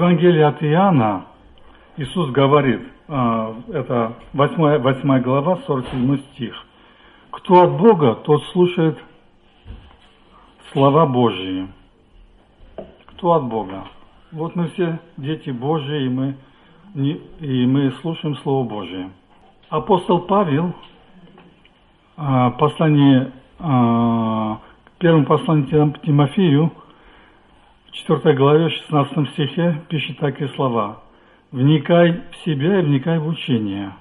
Евангелии от Иоанна Иисус говорит, это 8 глава, 47 стих. Кто от Бога, тот слушает слова Божьи. Кто от Бога? Вот мы все дети Божьи, и мы слушаем Слово Божье. Апостол Павел, первом послании Тимофею, в 4 главе, 16 стихе, пишет такие слова. «Вникай в себя и вникай в учение.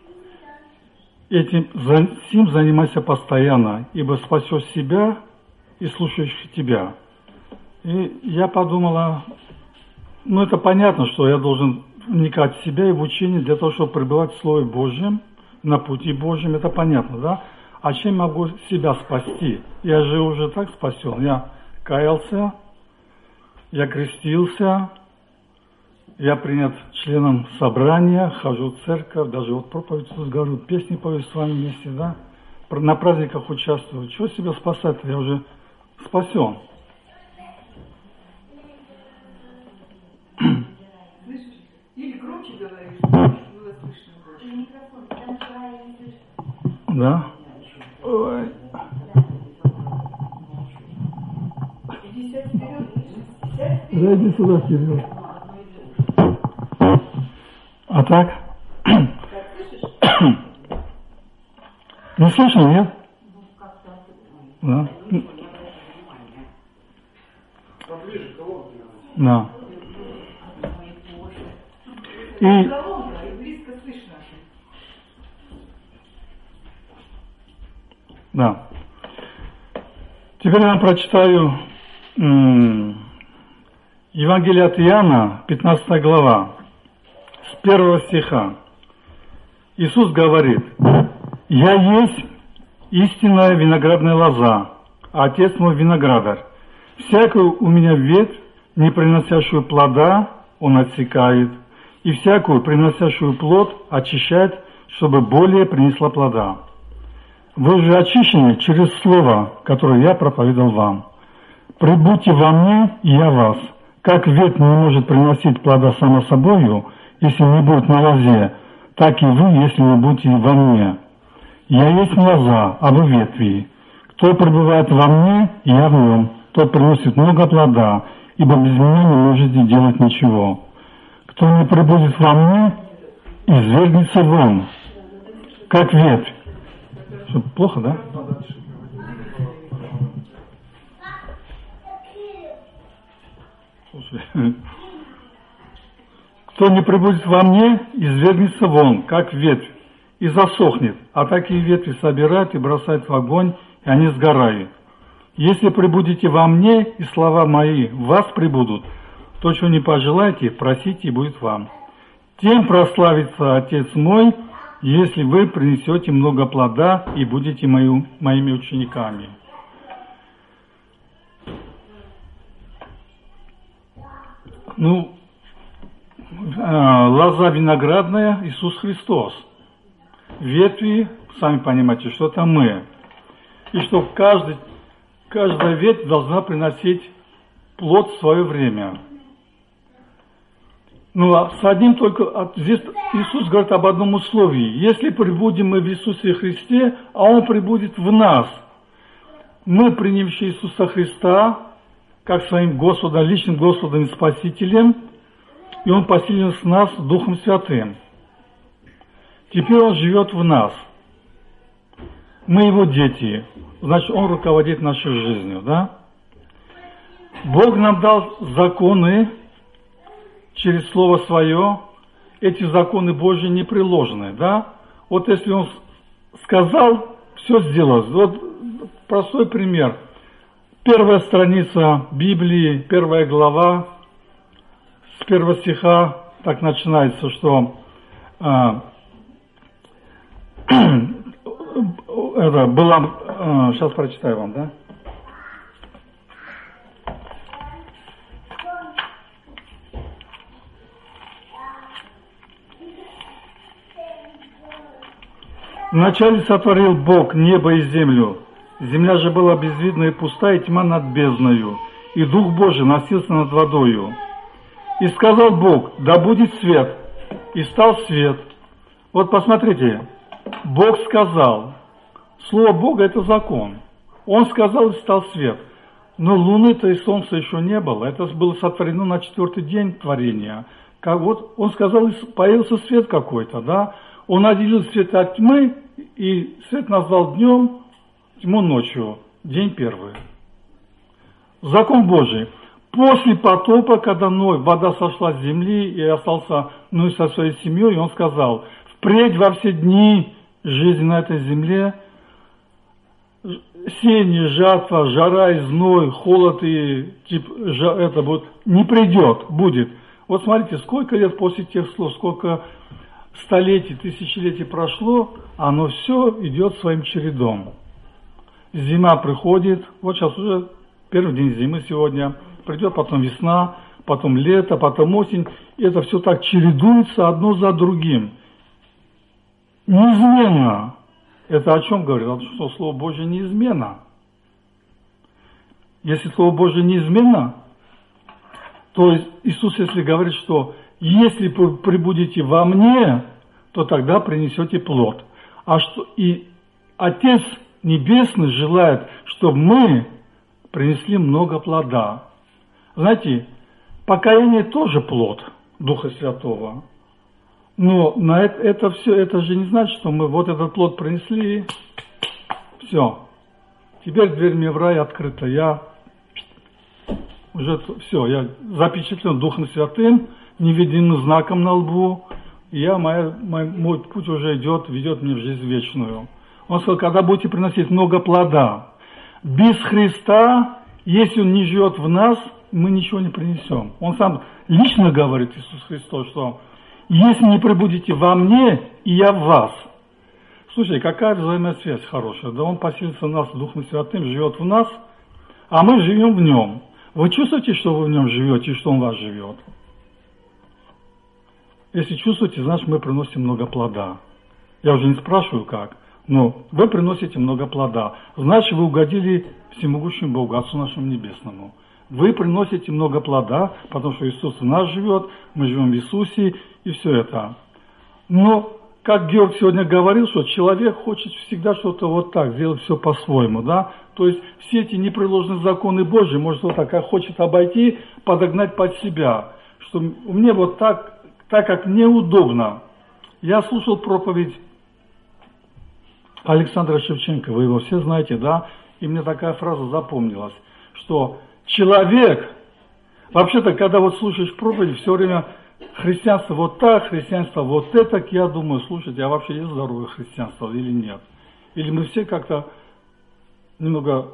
Этим занимайся постоянно, ибо спасешь себя и слушающих тебя». И я подумала, это понятно, что я должен вникать в себя и в учение для того, чтобы пребывать в Слове Божьем, на пути Божьем, это понятно, да? А чем могу себя спасти? Я же уже так спасен. Я каялся, я крестился, я принят членом собрания, хожу в церковь, даже вот проповедь тут говорю, песни пою с вами вместе, да? На праздниках участвую. Чего себя спасать-то? Я уже спасен. Или громче говоришь, было слышно больше. Да? Ой. Да, иди сюда, вперед. А так? Не слышно, нет? Да. Да. И да. Теперь я вам прочитаю Евангелие от Иоанна, 15 глава, с 1 стиха. Иисус говорит: «Я есть истинная виноградная лоза, а Отец мой виноградарь. Всякую у меня ветвь, не приносящую плода, Он отсекает, и всякую, приносящую плод, очищает, чтобы более принесла плода. Вы же очищены через слово, которое я проповедовал вам. Прибудьте во мне, и я вас. Как ветвь не может приносить плода само собою, если не будет на лозе, так и вы, если не будете во мне. Я есть лоза, а вы ветви. Кто пребывает во мне, я в нем, тот приносит много плода, ибо без меня не можете делать ничего. Кто не пребудет во мне, извергнется вон, как ветвь». Что, плохо, да? Слушай. «Кто не пребудет во мне, извергнется вон, как ветвь, и засохнет, а такие ветви собирают и бросают в огонь, и они сгорают. Если пребудете во мне, и слова мои в вас пребудут, то, что не пожелаете, просите, и будет вам. Тем прославится Отец мой, если вы принесете много плода и будете моими учениками». Лоза виноградная – Иисус Христос. Ветви, сами понимаете, что это мы. И что каждая ветвь должна приносить плод в свое время. С одним только, здесь Иисус говорит об одном условии. Если пребудем мы в Иисусе Христе, а Он пребудет в нас, мы, принявшие Иисуса Христа, как своим Господом, личным Господом и Спасителем, и Он поселил с нас Духом Святым. Теперь Он живет в нас. Мы Его дети, значит, Он руководит нашей жизнью, да? Бог нам дал законы через Слово Свое. Эти законы Божьи непреложны, да? Вот если Он сказал, все сделалось. Вот простой пример. Первая страница Библии, 1 глава, с 1 стиха так начинается, что это было, сейчас прочитаю вам, да? Вначале сотворил Бог небо и землю. Земля же была безвидна и пуста, и тьма над бездною, и Дух Божий носился над водою. И сказал Бог: да будет свет. И стал свет. Вот посмотрите, Бог сказал. Слово Бога – это закон. Он сказал, и стал свет. Но луны-то и солнца еще не было. Это было сотворено на 4-й день творения. Как вот он сказал, и появился свет какой-то, да? Он отделил свет от тьмы, и свет назвал днем, тьму ночью. День первый. Закон Божий. После потопа, когда вода сошла с земли, и остался Ной со своей семьей, он сказал: впредь во все дни жизни на этой земле, сеяние, жатва, жара и зной, холод и это вот не придет, будет. Вот смотрите, сколько лет после тех слов, сколько столетий, тысячелетий прошло, оно все идет своим чередом. Зима приходит, вот сейчас уже первый день зимы сегодня, придет потом весна, потом лето, потом осень, и это все так чередуется одно за другим. Неизменно. Это о чем говорит? О том, что Слово Божье неизменно. Если Слово Божье неизменно, то Иисус, если говорит, что если пребудете во мне, то тогда принесете плод. И Отец Небесный желает, чтобы мы принесли много плода. Знаете, покаяние тоже плод Духа Святого. Но на это все, это же не значит, что мы вот этот плод принесли, все. Теперь дверь мне в рай открыта. Я уже все, я запечатлен Духом Святым, невидимым знаком на лбу. И мой путь уже ведет меня в жизнь вечную. Он сказал: когда будете приносить много плода, без Христа, если Он не живет в нас, мы ничего не принесем. Он сам лично говорит, Иисус Христос, что если не пребудете во мне, и я в вас. Слушай, какая взаимосвязь хорошая. Да Он поселится в нас Духом Святым, живет в нас, а мы живем в Нем. Вы чувствуете, что вы в Нем живете, и что Он в вас живет? Если чувствуете, значит, мы приносим много плода. Я уже не спрашиваю, как, но вы приносите много плода. Значит, вы угодили всемогущему Богу, Отцу нашему Небесному. Вы приносите много плода, потому что Иисус в нас живет, мы живем в Иисусе, и все это. Но, как Георг сегодня говорил, что человек хочет всегда что-то вот так, сделать все по-своему, да? То есть все эти непреложные законы Божьи, может, вот так, как хочет обойти, подогнать под себя. Что мне вот так как мне удобно. Я слушал проповедь Александра Шевченко, вы его все знаете, да? И мне такая фраза запомнилась, что человек, вообще-то, когда вот слушаешь проповедь, все время христианство вот так, христианство вот это, я думаю, слушайте, а вообще есть здоровое христианство или нет? Или мы все как-то немного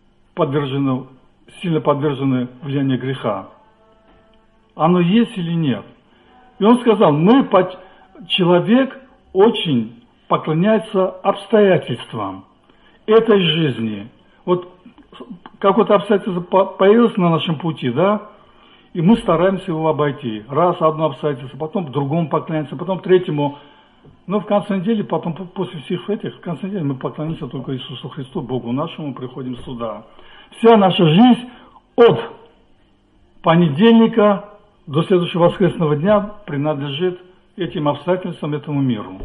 сильно подвержены влиянию греха? Оно есть или нет? И он сказал: человек очень поклоняется обстоятельствам этой жизни. Вот какое-то обстоятельство появилось на нашем пути, да, и мы стараемся его обойти. Раз одно обстоятельство, потом другому поклоняемся, потом третьему. Но в конце недели, потом после всех этих, в конце недели мы поклонимся только Иисусу Христу, Богу нашему, приходим сюда. Вся наша жизнь от понедельника до следующего воскресного дня принадлежит этим обстоятельствам, этому миру.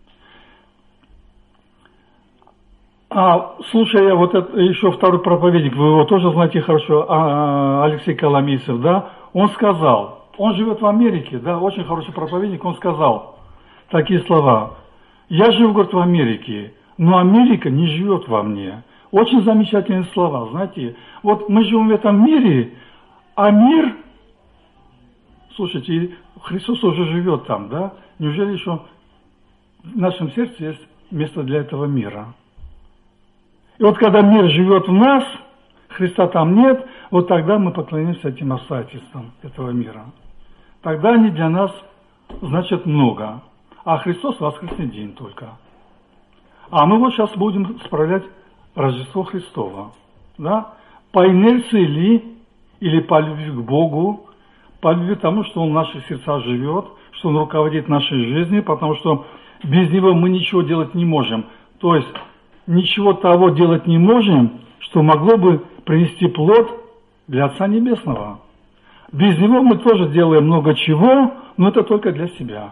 Слушая вот это, еще второй проповедник, вы его тоже знаете хорошо, Алексей Коломейцев, да, он сказал, он живет в Америке, да, очень хороший проповедник, он сказал такие слова: я живу, говорит, в Америке, но Америка не живет во мне. Очень замечательные слова, знаете, вот мы живем в этом мире, а мир, слушайте, Христос уже живет там, да, неужели еще в нашем сердце есть место для этого мира? И вот когда мир живет в нас, Христа там нет, вот тогда мы поклонимся этим обстоятельствам этого мира. Тогда они для нас значат много, а Христос воскресный день только. А мы вот сейчас будем справлять Рождество Христово, да? По инерции ли, или по любви к Богу, по любви к тому, что Он в наших сердцах живет, что Он руководит нашей жизнью, потому что без Него мы ничего делать не можем. То есть ничего того делать не можем, что могло бы принести плод для Отца Небесного. Без него мы тоже делаем много чего, но это только для себя.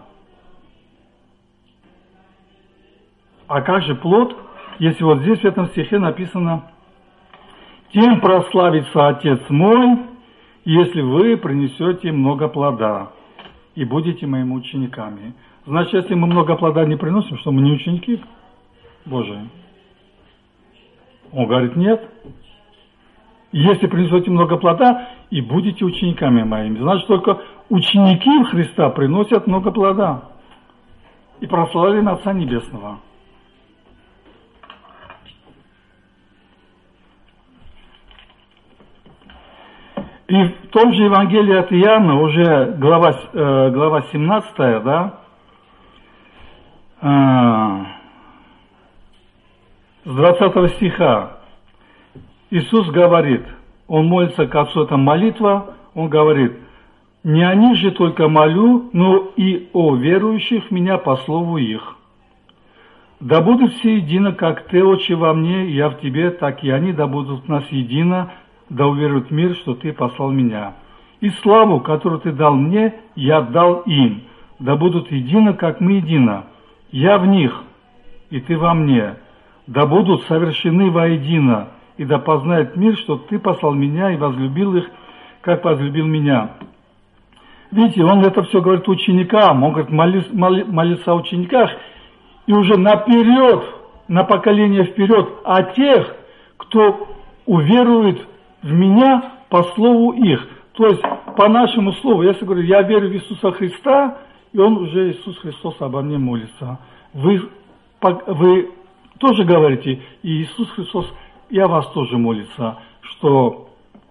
А как же плод, если вот здесь в этом стихе написано: «Тем прославится Отец мой, если вы принесете много плода и будете моими учениками». Значит, если мы много плода не приносим, что мы не ученики Божии? Он говорит, нет. Если принесете много плода и будете учениками моими, значит, только ученики Христа приносят много плода и прославляют Отца Небесного. И в том же Евангелии от Иоанна, уже глава 17, да, с 20 стиха, Иисус говорит, Он молится к Отцу, это молитва, Он говорит: «Не о них же только молю, но и о верующих в Меня по слову их. Да будут все едино, как Ты, Отче, во мне, и я в Тебе, так и они да будут в нас едино, да уверует мир, что Ты послал Меня. И славу, которую Ты дал Мне, я дал им, да будут едино, как мы едино. Я в них, и Ты во мне, да будут совершены воедино, и да познает мир, что Ты послал Меня и возлюбил их, как возлюбил Меня». Видите, Он это все говорит ученикам, Он говорит молиться о учениках, и уже наперед, на поколение вперед, о тех, кто уверует в Меня по слову их. То есть, по нашему слову, если говорю, я верю в Иисуса Христа, и Он уже, Иисус Христос, обо мне молится. Вы тоже говорите, и Иисус Христос и о вас тоже молится, что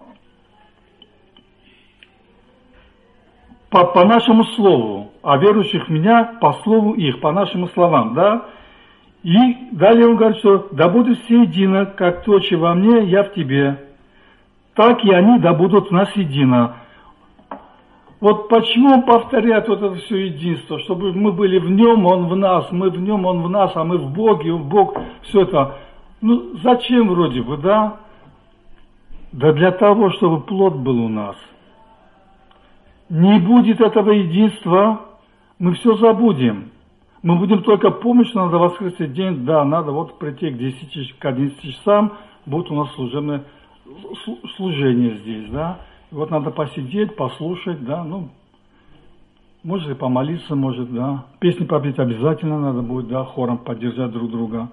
по нашему слову, а верующих в Меня по слову их, по нашим словам, да? И далее Он говорит, что да будут все едино, как Ты, Отче, во мне, я в Тебе, так и они да будут в нас едино. Вот почему Он повторяет вот это все единство, чтобы мы были в Нем, Он в нас, мы в Нем, Он в нас, а мы в Боге, Он в Бог, все это. Ну, зачем вроде бы, да? Да для того, чтобы плод был у нас. Не будет этого единства, мы все забудем. Мы будем только помнить, что надо воскресный день, да, надо вот прийти к 11 часам, будет у нас служение здесь, да. И вот надо посидеть, послушать, да, ну, может и помолиться, может, да. Песни попеть обязательно надо будет, да, хором поддержать друг друга.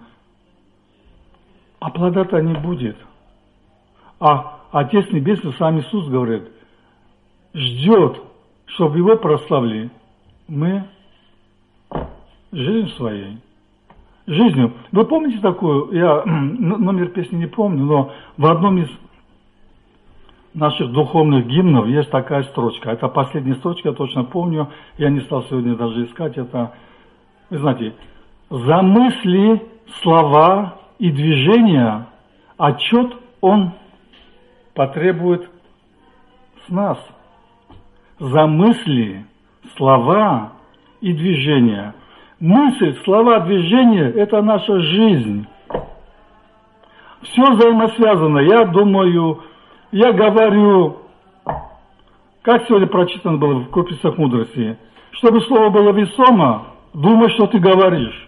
А плода-то не будет. А Отец Небесный, сам Иисус говорит, ждет, чтобы Его прославили. Мы жизнь своей. Жизнью. Вы помните такую, я номер песни не помню, но в одном из наших духовных гимнов есть такая строчка. Это последняя строчка, я точно помню. Я не стал сегодня даже искать это. Вы знаете, за мысли, слова и движения отчет Он потребует с нас. За мысли, слова и движения. Мысль, слова, движения – это наша жизнь. Все взаимосвязано. Я думаю, я говорю, как сегодня прочитано было в крупицах мудрости, чтобы слово было весомо, думай, что ты говоришь.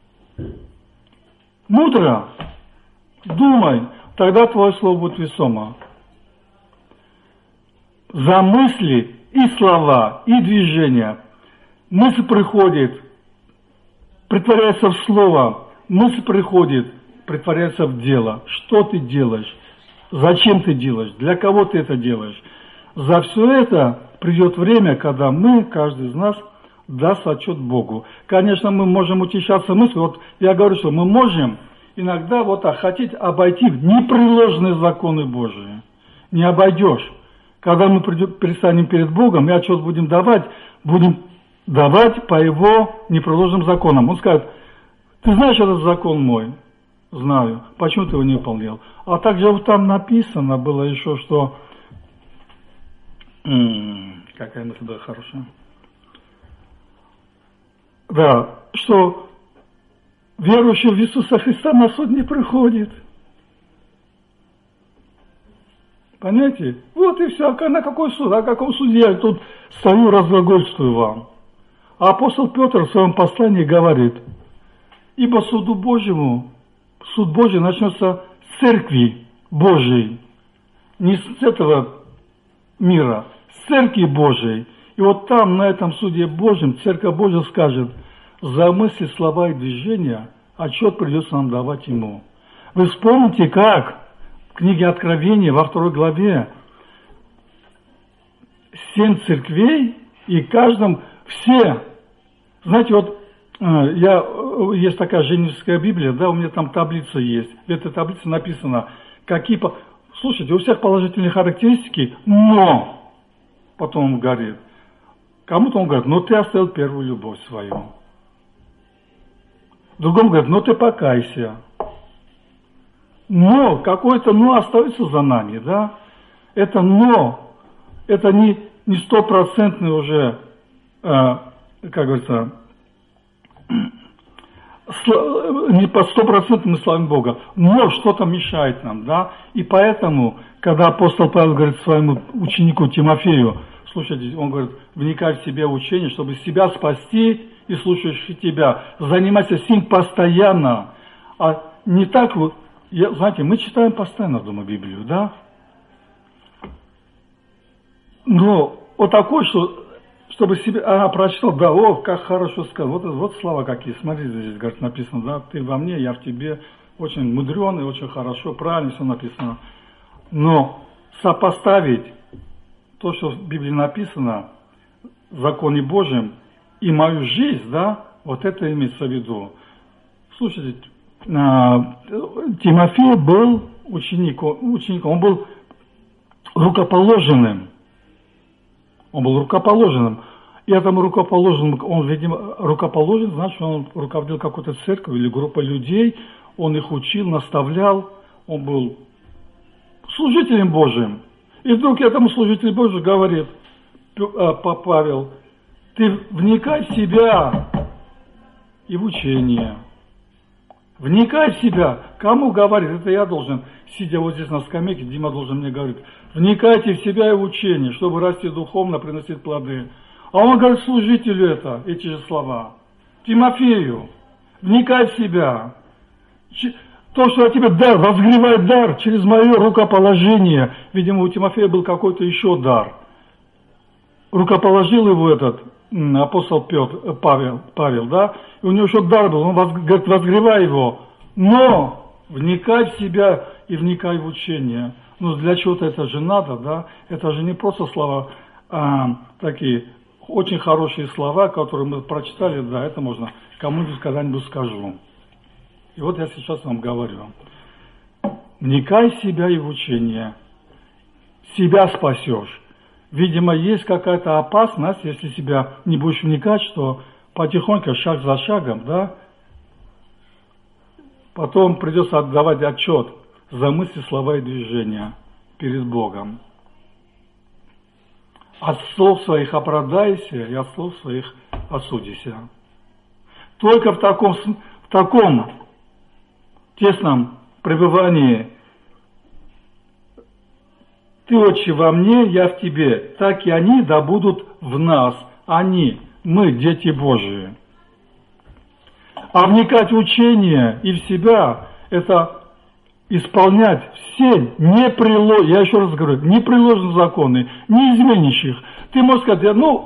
Мудро, думай, тогда твое слово будет весомо. За мысли и слова, и движения. Мысль приходит, притворяется в слово, мысль приходит, притворяется в дело. Что ты делаешь? Зачем ты делаешь? Для кого ты это делаешь? За все это придет время, когда мы, каждый из нас, даст отчет Богу. Конечно, мы можем утешаться мыслью. Вот я говорю, что мы можем иногда вот хотеть обойти непреложные законы Божии. Не обойдешь. Когда мы предстанем перед Богом и отчет будем давать по Его непреложным законам. Он скажет, ты знаешь этот закон мой? Знаю. Почему ты его не выполнял? А также вот там написано было еще, что... какая мысль была хорошая. Да, что верующий в Иисуса Христа на суд не приходит. Понимаете? Вот и все. На какой суд? О каком суде я тут стою, разглагольствую вам? А апостол Петр в своем послании говорит: ибо суд Божий начнется с церкви Божией, не с этого мира, с церкви Божией. И вот там, на этом суде Божьем, церковь Божия скажет: за мысли, слова и движения отчет придется нам давать ему. Вы вспомните, как в книге Откровения во 2 главе 7 церквей, и каждом все. Знаете, вот есть такая Женевская Библия, да, у меня там таблица есть. В этой таблице написано, слушайте, у всех положительные характеристики, но, потом он говорит, кому-то он говорит: но ты оставил первую любовь свою. Другому говорит: но ты покайся. Но, какое-то но остается за нами, да? Это но, это не стопроцентный уже, как говорится, не по стопроцентным словам Бога, но что-то мешает нам, да? И поэтому, когда апостол Павел говорит своему ученику Тимофею, слушайте, он говорит: вникай в себя учение, чтобы себя спасти и слушающих тебя, занимайся сим постоянно, а не так вот. Знаете, мы читаем постоянно дома Библию, да? Но вот такой, чтобы себе, прочитал, да, как хорошо сказал, вот слова какие, смотрите, здесь, говорит, написано, да, ты во мне, я в тебе, очень мудреный, очень хорошо, правильно все написано. Но сопоставить то, что в Библии написано, в законе Божьем, и мою жизнь, да, вот это имеется в виду. Слушайте, Тимофей был учеником, он был рукоположенным. И этому рукоположенному, он, видимо, рукоположен, значит, он руководил какой-то церковью или группой людей, он их учил, наставлял, он был служителем Божьим. И вдруг этому служителю Божьему говорит Павел: ты вникай в себя и в учение. Вникай в себя. Кому говорит? Это я должен, сидя вот здесь на скамейке, Дима должен мне говорить: вникайте в себя и в учение, чтобы расти духовно, приносить плоды. А он говорит служителю эти же слова. Тимофею, вникай в себя. То, что я тебе дар, возгревай дар через мое рукоположение. Видимо, у Тимофея был какой-то еще дар. Рукоположил его апостол Павел, да, и у него еще дар был, он говорит: возгревай его, но вникай в себя и вникай в учение. Ну, для чего-то это же надо, да, это же не просто слова, такие очень хорошие слова, которые мы прочитали, да, это можно кому-нибудь когда-нибудь скажу. И вот я сейчас вам говорю: вникай в себя и в учение, себя спасешь. Видимо, есть какая-то опасность, если себя не будешь вникать, что потихоньку, шаг за шагом, да, потом придется отдавать отчет за мысли, слова и движения перед Богом. От слов своих оправдайся и от слов своих осудися. Только в таком тесном пребывании ты, Отче, во мне, я в тебе, так и они да будут в нас. Мы, дети Божии. А вникать в учение и в себя, это исполнять все я еще раз говорю, непреложные законы, не изменящих. Ты можешь сказать: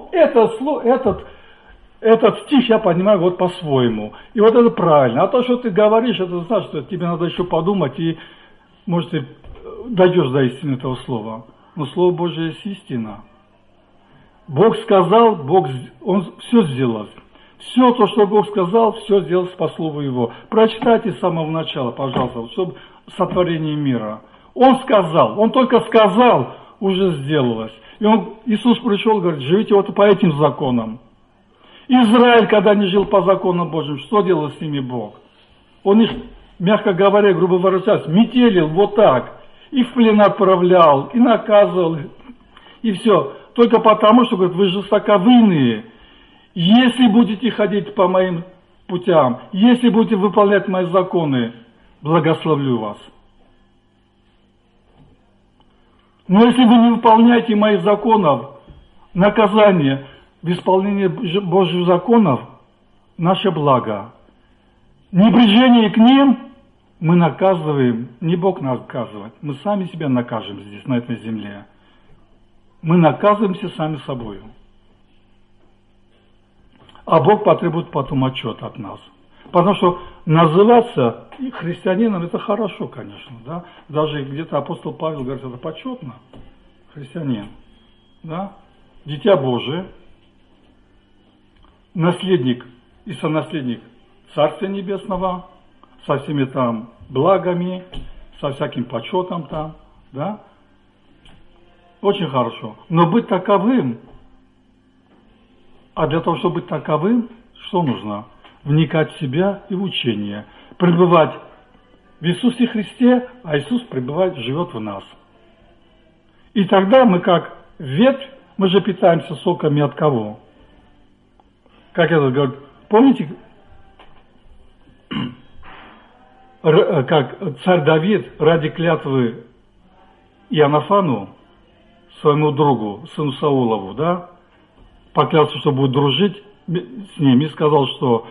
этот стих я понимаю вот по-своему. И вот это правильно. А то, что ты говоришь, это значит, что тебе надо еще подумать, и, может, ты дойдешь до истины этого слова. Но Слово Божие есть истина. Бог сказал, Он все сделал. Все то, что Бог сказал, все сделалось по слову Его. Прочитайте с самого начала, пожалуйста, чтобы сотворение мира. Он сказал, Он только сказал, уже сделалось. И Иисус пришел и говорит: живите вот по этим законам. Израиль, когда не жил по законам Божьим, что делал с ними Бог? Он их, мягко говоря, грубо выражаясь, метелил вот так. И в плен отправлял, и наказывал, и все. Только потому, что, говорит, вы жестоковыйные. Если будете ходить по моим путям, если будете выполнять мои законы, благословлю вас. Но если вы не выполняете моих законов, наказание в исполнении Божьих законов – наше благо. Небрежение к ним мы наказываем, не Бог нас наказывает, мы сами себя накажем здесь, на этой земле. Мы наказываемся сами собою. А Бог потребует потом отчет от нас. Потому что называться христианином – это хорошо, конечно. Да? Даже где-то апостол Павел говорит, это почетно. Христианин. Да? Дитя Божие, наследник и сонаследник Царствия Небесного, со всеми там благами, со всяким почетом там. Да? Очень хорошо. Но быть таковым, а для того, чтобы быть таковым, что нужно? Вникать в себя и в учение. Пребывать в Иисусе Христе, а Иисус пребывает, живет в нас. И тогда мы как ветвь, мы же питаемся соками от кого? Как это говорит? Помните, как царь Давид ради клятвы Иоаннафану, своему другу, сыну Саулову, да, поклялся, что будет дружить с ним, и сказал, что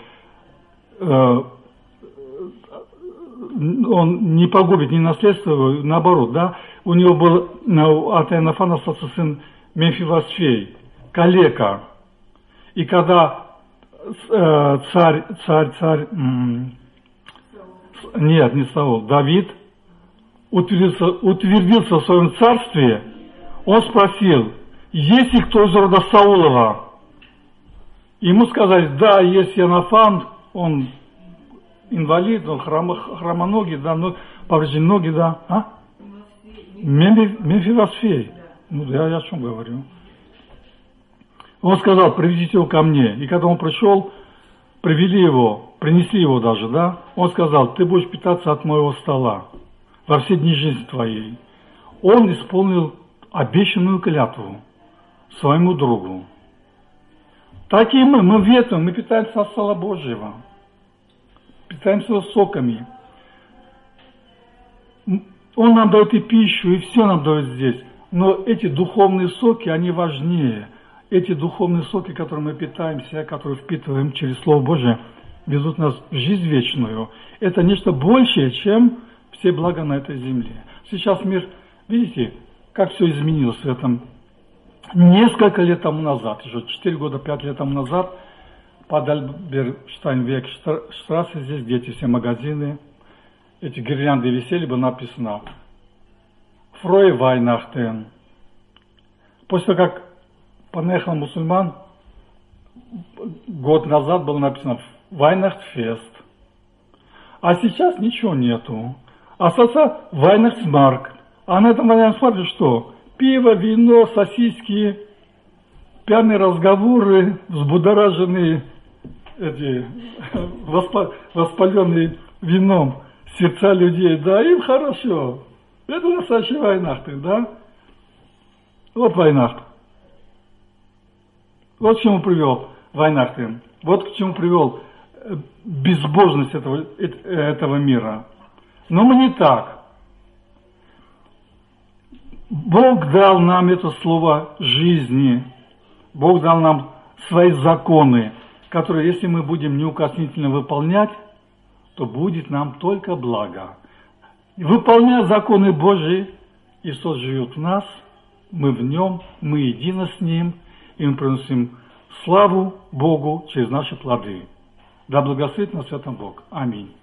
он не погубит ни наследство, наоборот, да, у него был от Иоаннафана остался сын Мефивосфей, калека. И когда не Саул, Давид утвердился в своем царстве, он спросил, есть ли кто из рода Саулова? Ему сказали, да, есть Иоаннафан, он инвалид, он хромоногий, да, повреждены ноги, да. А? Мефивосфей. Ну, я о чем говорю. Он сказал, приведите его ко мне. И когда он пришел, привели его, принесли его даже, да. Он сказал, ты будешь питаться от моего стола во все дни жизни твоей. Он исполнил обещанную клятву своему другу. Так и мы ветвем, мы питаемся от стола Божьего. Питаемся соками. Он нам дает и пищу, и все нам дает здесь. Но эти духовные соки, они важнее. Эти духовные соки, которыми мы питаемся, которые впитываем через Слово Божие, ведут нас в жизнь вечную. Это нечто большее, чем все блага на этой земле. Сейчас мир, видите, как все изменилось в этом. Несколько лет тому назад, уже 4 года, 5 лет тому назад, под Альберштайнвек-штрассе, здесь, где эти все магазины, эти гирлянды висели, бы написано «Фрой Вайнахтен». После того, как понаехал мусульман, год назад было написано «Вайнахтфест». А сейчас ничего нету. Остался Вайнахтсмарк. А на этом Вайнахтсмарке что? Пиво, вино, сосиски, пьяные разговоры, взбудораженные, воспаленные вином сердца людей. Да, им хорошо. Это настоящий Вайнахт, да? Вот Вайнахт. Вот к чему привел Вайнахт. Вот к чему привел безбожность этого мира. Но мы не так. Бог дал нам это слово жизни. Бог дал нам свои законы, которые, если мы будем неукоснительно выполнять, то будет нам только благо. Выполняя законы Божьи, Иисус живет в нас, мы в Нем, мы едины с Ним, и мы приносим славу Богу через наши плоды. Да благословит нас в этом Бог. Аминь.